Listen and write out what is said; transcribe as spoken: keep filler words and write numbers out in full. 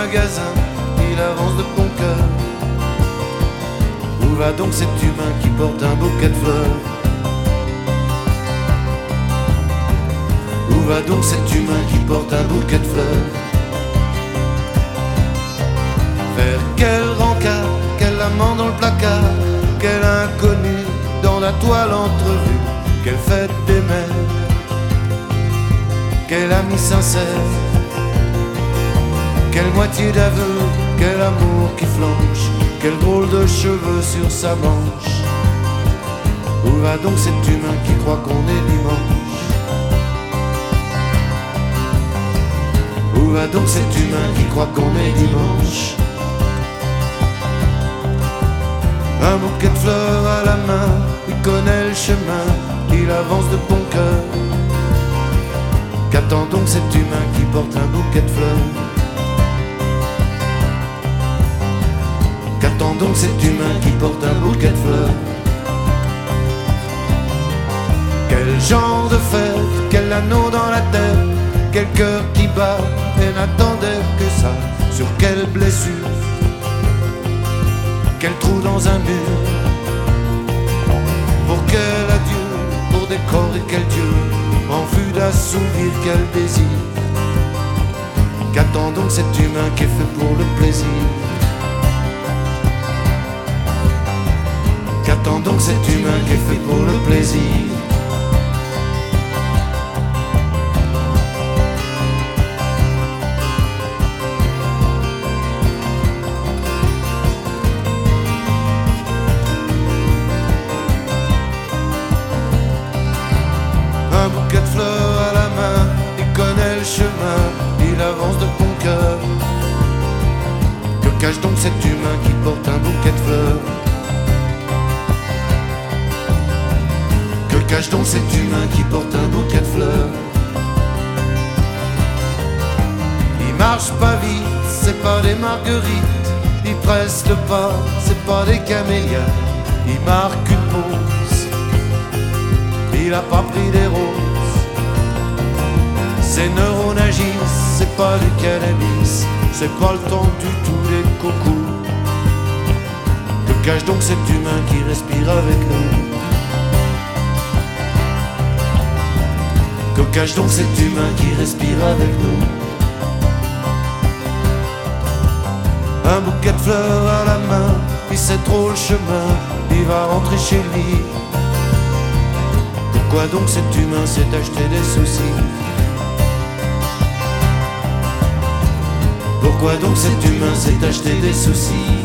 magasin, il avance de bon cœur. Où va donc cet humain qui porte un bouquet de fleurs? Où va donc cet humain qui porte un bouquet de fleurs? Vers quel rencard, quel amant dans le placard, quel inconnu dans la toile entrevue, quelle fête des mères, quel ami sincère, quelle moitié d'aveu, quel amour qui flanche, quel drôle de cheveux sur sa manche. Où va donc cet humain qui croit qu'on est dimanche? Où va donc cet humain qui croit qu'on est dimanche? Un bouquet de fleurs à la main, il connaît le chemin, il avance de bon cœur. Qu'attend donc cet humain qui porte un bouquet de fleurs? Qu'attend donc cet humain qui porte un bouquet de fleurs? Quel genre de fête, quel anneau dans la tête, quel cœur qui bat et n'attendait que ça? Sur quelle blessure, quel trou dans un mur? Pour quel adieu, pour décorer quel dieu, en vue d'assouvir quel désir? Qu'attend donc cet humain qui est fait pour le plaisir? Qu'attend donc cet humain qui est fait pour le plaisir? Un bouquet de fleurs à la main, il connaît le chemin, il avance de bon cœur. Que cache donc cet humain qui porte un bouquet de fleurs? Que cache donc cet humain qui porte un bouquet de fleurs? Il marche pas vite, c'est pas des marguerites, il presse le pas, c'est pas des camélias. Il marque une pause, il a pas pris des roses. Ses neurones agissent, c'est pas du cannabis, c'est pas le temps du tout des cocos. Que cache donc cet humain qui respire avec nous? Que cache donc cet humain qui respire avec nous? Un bouquet de fleurs à la main, il sait trop le chemin, il va rentrer chez lui. Pourquoi donc cet humain s'est acheté des soucis? Pourquoi donc cet humain s'est acheté des soucis?